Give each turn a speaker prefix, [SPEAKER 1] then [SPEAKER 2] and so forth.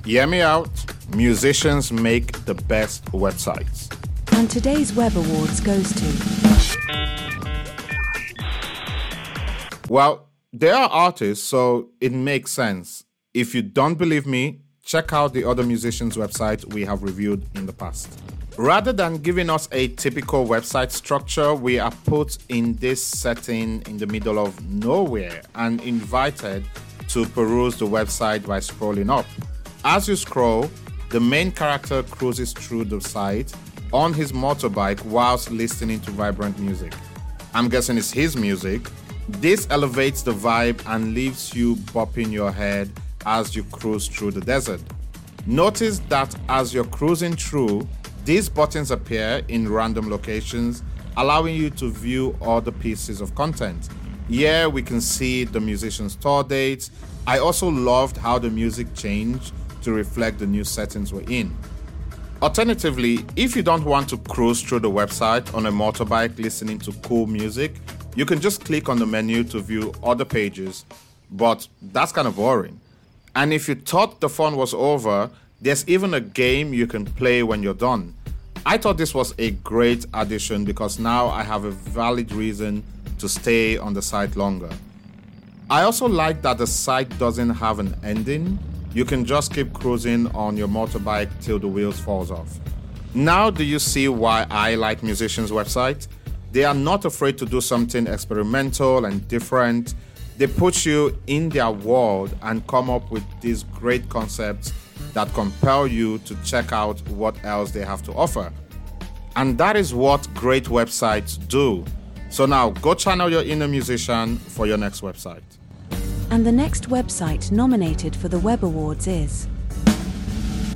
[SPEAKER 1] Hear me out. Musicians make the best websites.
[SPEAKER 2] And today's Web Awards goes to...
[SPEAKER 1] Well, they are artists, so it makes sense. If you don't believe me, check out the other musicians' websites we have reviewed in the past. Rather than giving us a typical website structure, we are put in this setting in the middle of nowhere and invited to peruse the website by scrolling up. As you scroll, the main character cruises through the site on his motorbike whilst listening to vibrant music. I'm guessing it's his music. This elevates the vibe and leaves you bopping your head as you cruise through the desert. Notice that as you're cruising through, these buttons appear in random locations, allowing you to view other pieces of content. Here we can see the musician's tour dates. I also loved how the music changed to reflect the new settings we're in. Alternatively, if you don't want to cruise through the website on a motorbike listening to cool music, you can just click on the menu to view other pages, but that's kind of boring. And if you thought the fun was over, there's even a game you can play when you're done. I thought this was a great addition because now I have a valid reason to stay on the site longer. I also like that the site doesn't have an ending. You can just keep cruising on your motorbike till the wheels falls off. Now do you see why I like musicians' websites? They are not afraid to do something experimental and different. They put you in their world and come up with these great concepts that compel you to check out what else they have to offer. And that is what great websites do. So now go channel your inner musician for your next website.
[SPEAKER 2] And the next website nominated for the Web Awards is...